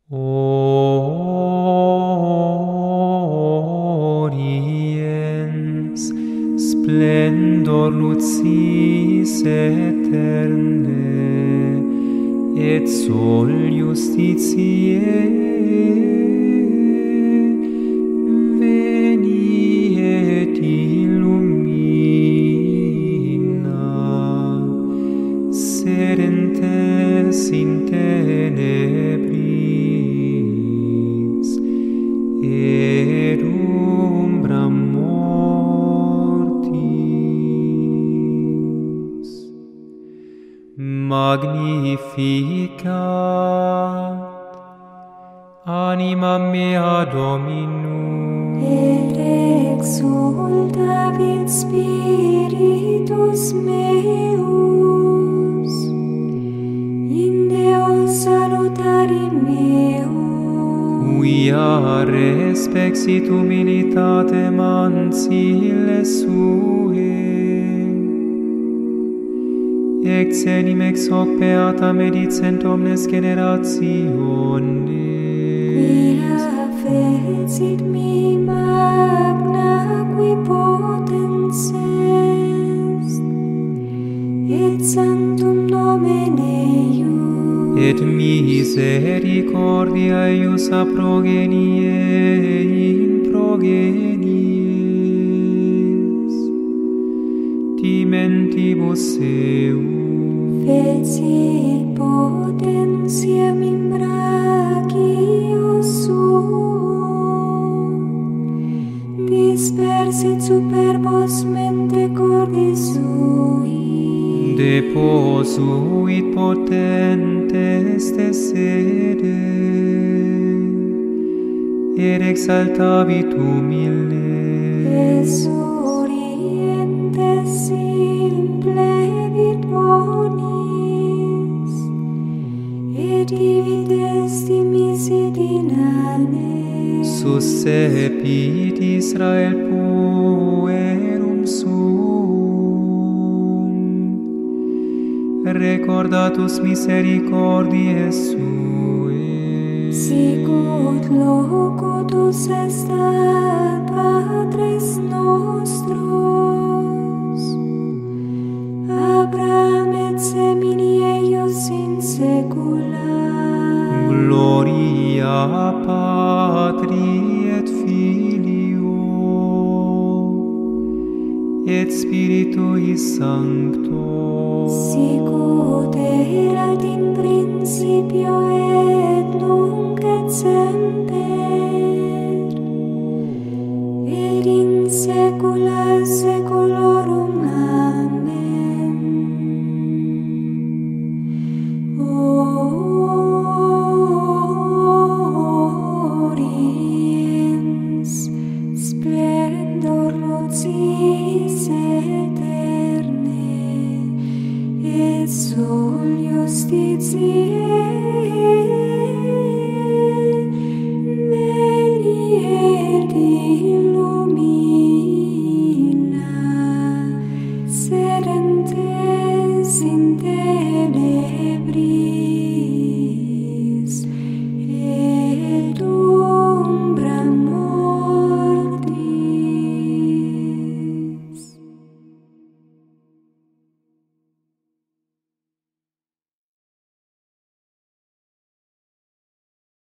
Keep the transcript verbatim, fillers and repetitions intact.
Oriens splendor lucis aeterne et sol justitiae veni et illumina sedentes in tenebris et umbra mortis. Magnificat anima mea Dominum, et exultavit spiritus meus in Deo salutari meum, quia respexit humilitatem ancille sue, exenim ex hoc beata medicent omnes generationes, quia fecit mi magna qui potens est, et sanctum nomen eius, et misericordia eius a progenie in progenies, timentibus seus, fecit potentiam in brachio suo, dispersit superbos mente cordis sui, deposuit potentes de sede, et exaltavit humildes, exurientes simplevit bonis, et divides dimisit in annes, suscepit Israel puerum suum, recordatus misericordiae suae, sicut locutus est ad Patres nostros, Abraham et semini eius in saecula. gloria Patri et Filio et Spiritui Sancto, Sicut erat in principio et nunc et semper, et in saecula